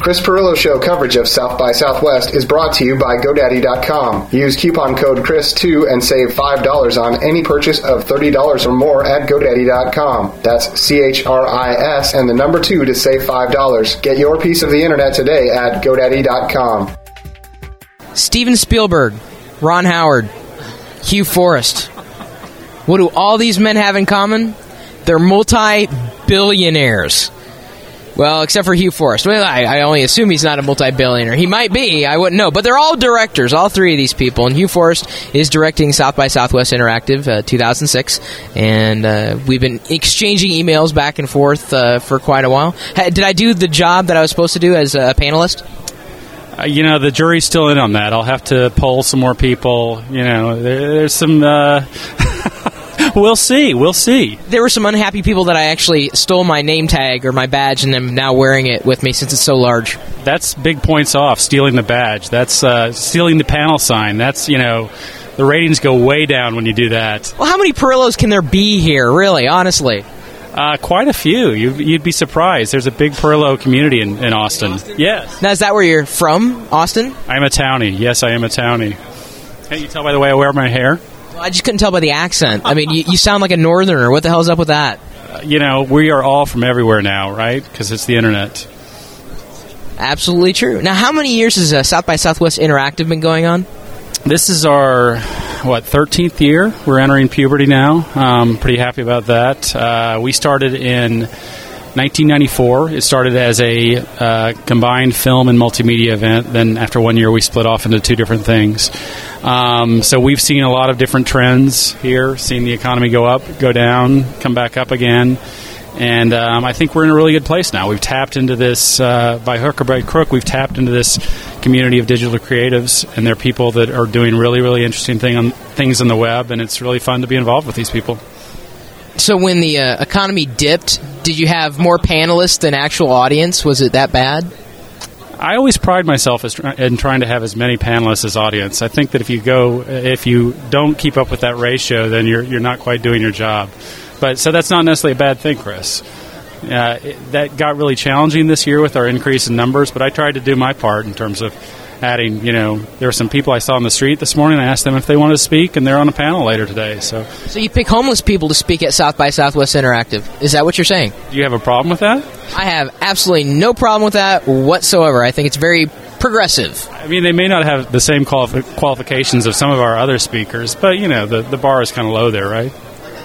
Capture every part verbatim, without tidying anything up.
Chris Pirillo Show coverage of South by Southwest is brought to you by GoDaddy dot com. Use coupon code Chris two and save five dollars on any purchase of thirty dollars or more at GoDaddy dot com. That's C H R I S and the number two to save five dollars. Get your piece of the internet today at GoDaddy dot com. Steven Spielberg, Ron Howard, Hugh Forrest. What do all these men have in common? They're multi-billionaires. Well, except for Hugh Forrest. Well, I, I only assume he's not a multi-billionaire. He might be. I wouldn't know. But they're all directors, all three of these people. And Hugh Forrest is directing South by Southwest Interactive uh, two thousand six. And uh, we've been exchanging emails back and forth uh, for quite a while. Ha- did I do the job that I was supposed to do as a panelist? Uh, you know, the jury's still in on that. I'll have to poll some more people. You know, there, there's some... Uh We'll see. We'll see. There were some unhappy people that I actually stole my name tag or my badge and am now wearing it with me since it's so large. That's big points off, stealing the badge. That's uh, stealing the panel sign. That's, you know, the ratings go way down when you do that. Well, how many Pirillos can there be here, really, honestly? Uh, quite a few. You, you'd be surprised. There's a big Pirillo community in, in Austin. Austin. Yes. Now, is that where you're from, Austin? I'm a townie. Yes, I am a townie. Can't you tell by the way I wear my hair? I just couldn't tell by the accent. I mean, you, you sound like a northerner. What the hell's up with that? Uh, you know, we are all from everywhere now, right? Because it's the internet. Absolutely true. Now, how many years has uh, South by Southwest Interactive been going on? This is our, what, thirteenth year? We're entering puberty now. Um, pretty happy about that. Uh, we started in nineteen ninety-four. It started as a uh, combined film and multimedia event. Then after one year, we split off into two different things. Um, so we've seen a lot of different trends here, seen the economy go up, go down, come back up again. And um, I think we're in a really good place now. We've tapped into this, uh, by hook or by crook, we've tapped into this community of digital creatives, and they're people that are doing really, really interesting thing on, things on the web, and it's really fun to be involved with these people. So when the uh, economy dipped, did you have more panelists than actual audience? Was it that bad? I always pride myself as try- in trying to have as many panelists as audience. I think that if you go, if you don't keep up with that ratio, then you're you're not quite doing your job. But so that's not necessarily a bad thing, Chris. Uh, it, that got really challenging this year with our increase in numbers, but I tried to do my part in terms of adding, you know, there were some people I saw on the street this morning. I asked them if they wanted to speak, and they're on a panel later today. So, so you pick homeless people to speak at South by Southwest Interactive. Is that what you're saying? Do you have a problem with that? I have absolutely no problem with that whatsoever. I think it's very progressive. I mean, they may not have the same quali- qualifications of some of our other speakers, but, you know, the, the bar is kind of low there, right?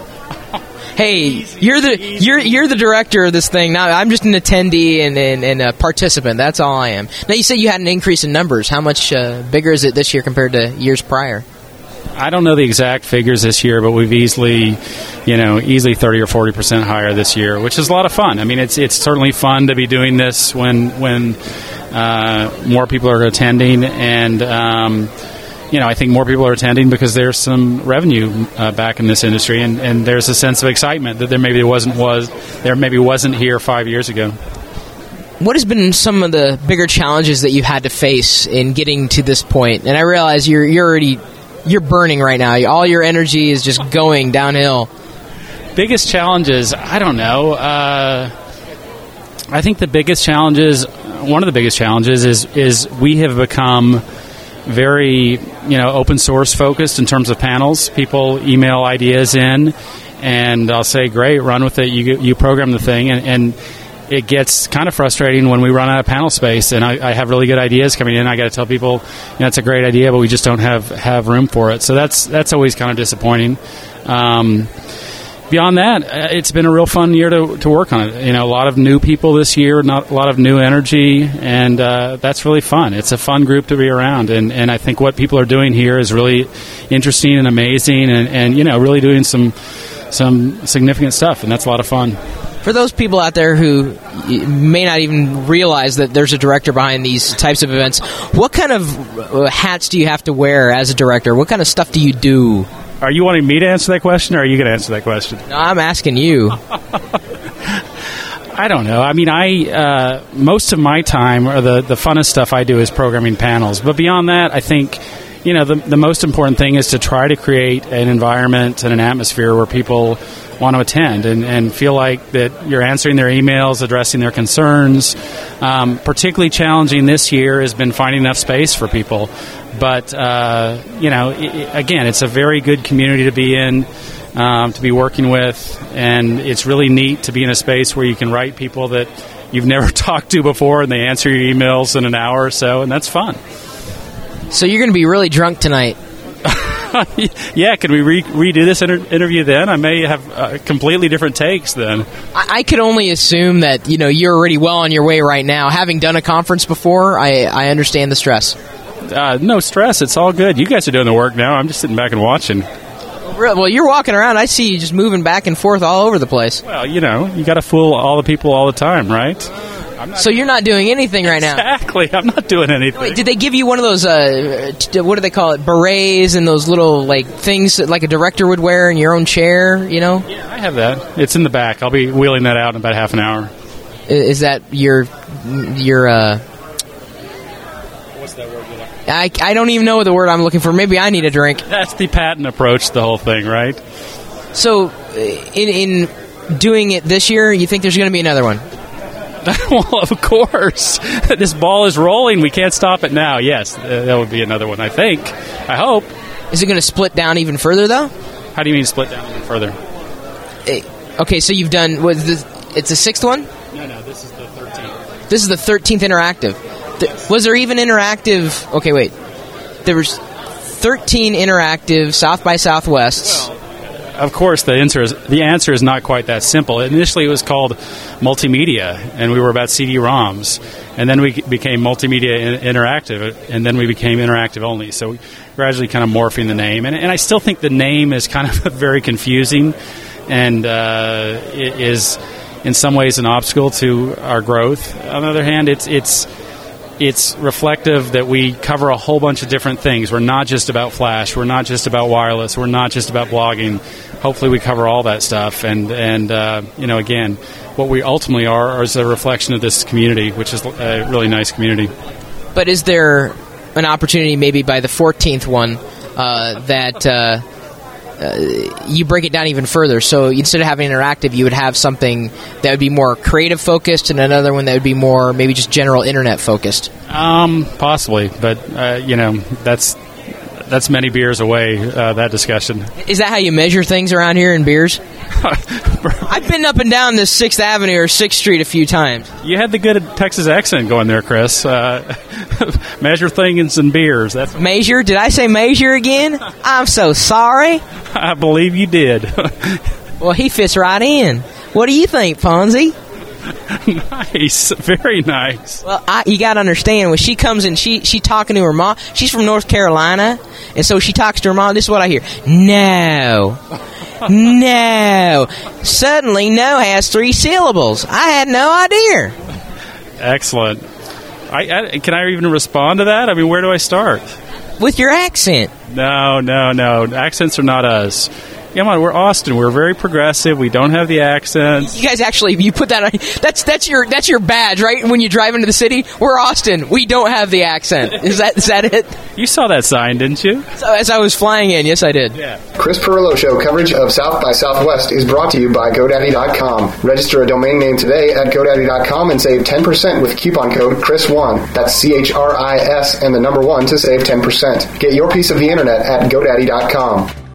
Hey, you're the you're you're the director of this thing. Now I'm just an attendee and, and, and a participant. That's all I am. Now you said you had an increase in numbers. How much uh, bigger is it this year compared to years prior? I don't know the exact figures this year, but we've easily, you know, easily thirty or forty percent higher this year, which is a lot of fun. I mean, it's it's certainly fun to be doing this when when uh, more people are attending, and um, you know, I think more people are attending because there's some revenue uh, back in this industry, and, and there's a sense of excitement that there maybe wasn't was there maybe wasn't here five years ago. What has been some of the bigger challenges that you had to face in getting to this point? And I realize you're you're already you're burning right now. All your energy is just going downhill. Biggest challenges, I don't know. Uh, I think the biggest challenges, one of the biggest challenges, is is we have become very, you know, open source focused in terms of panels. People email ideas in, and I'll say, great, run with it. You you program the thing, and, and it gets kind of frustrating when we run out of panel space. And I, I have really good ideas coming in. I got to tell people, you know, it's a great idea, but we just don't have, have room for it. So that's that's always kind of disappointing. Um, Beyond that, it's been a real fun year to, to work on it. You know, a lot of new people this year, not a lot of new energy, and uh, that's really fun. It's a fun group to be around, and, and I think what people are doing here is really interesting and amazing, and, and you know, really doing some some significant stuff, and that's a lot of fun. For those people out there who may not even realize that there's a director behind these types of events, what kind of hats do you have to wear as a director? What kind of stuff do you do? Are you wanting me to answer that question, or are you going to answer that question? No, I'm asking you. I don't know. I mean, I uh, most of my time, or the, the funnest stuff I do is programming panels. But beyond that, I think, you know, the, the most important thing is to try to create an environment and an atmosphere where people want to attend and, and feel like that you're answering their emails, addressing their concerns. Um, particularly challenging this year has been finding enough space for people. But, uh, you know, it, again, it's a very good community to be in, um, to be working with, and it's really neat to be in a space where you can write people that you've never talked to before, and they answer your emails in an hour or so, and that's fun. So you're going to be really drunk tonight. Yeah, can we re- redo this inter- interview then? I may have uh, completely different takes then. I-, I could only assume that, you know, you're already well on your way right now. Having done a conference before, I, I understand the stress. Uh, no stress. It's all good. You guys are doing the work now. I'm just sitting back and watching. Well, you're walking around. I see you just moving back and forth all over the place. Well, you know, you got to fool all the people all the time, right? I'm not so you're not doing anything right now? Exactly. I'm not doing anything. Wait, did they give you one of those, uh, t- what do they call it, berets and those little, like, things that, like a director would wear in your own chair, you know? Yeah, I have that. It's in the back. I'll be wheeling that out in about half an hour. Is that your, your, uh... What's that word you're looking for? I, I don't even know the word I'm looking for. Maybe I need a drink. That's the Patton approach to the whole thing, right? So, in in doing it this year, you think there's going to be another one? Well, of course. This ball is rolling. We can't stop it now. Yes, uh, that would be another one, I think. I hope. Is it going to split down even further, though? How do you mean split down even further? Okay, so you've done... Was this, it's the sixth one? No, no, this is the thirteenth. This is the thirteenth interactive. The, yes. Was there even interactive... Okay, wait. There was thirteen interactive South by Southwests. Well, of course, the answer is the answer is not quite that simple. Initially, it was called multimedia, and we were about C D ROMs, and then we became multimedia in- interactive, and then we became interactive only. So, we gradually kind of morphing the name, and, and I still think the name is kind of very confusing, and uh, it is in some ways an obstacle to our growth. On the other hand, it's it's. It's reflective that we cover a whole bunch of different things. We're not just about Flash. We're not just about wireless. We're not just about blogging. Hopefully we cover all that stuff. And, and uh, you know, again, what we ultimately are is a reflection of this community, which is a really nice community. But is there an opportunity maybe by the fourteenth one uh, that... Uh, Uh, you break it down even further. So instead of having interactive, you would have something that would be more creative focused, and another one that would be more maybe just general internet focused. Um, possibly, but uh, you know, that's that's many beers away. Uh, that discussion. Is that how you measure things around here in beers? I've been up and down this Sixth Avenue or Sixth Street a few times. You had the good Texas accent going there, Chris. Uh, measure things in beers. That's measure? Did I say measure again? I'm so sorry. I believe you did. Well, he fits right in. What do you think, Fonzie? Nice, very nice. Well, I, you got to understand, when she comes in, she she talking to her mom. She's from North Carolina, and so she talks to her mom. This is what I hear. No. No. Suddenly, no has three syllables. I had no idea. Excellent. I, I, can I even respond to that? I mean, where do I start? With your accent. No, no, no. Accents are not us. Come on, we're Austin. We're very progressive. We don't have the accents. You guys actually, you put that on. That's that's your that's your badge, right? When you drive into the city, we're Austin. We don't have the accent. Is that is that it? You saw that sign, didn't you? So as I was flying in, yes, I did. Yeah. Chris Pirillo Show coverage of South by Southwest is brought to you by GoDaddy dot com. Register a domain name today at GoDaddy dot com and save ten percent with coupon code Chris one. That's C H R I S and the number one to save ten percent. Get your piece of the internet at GoDaddy dot com.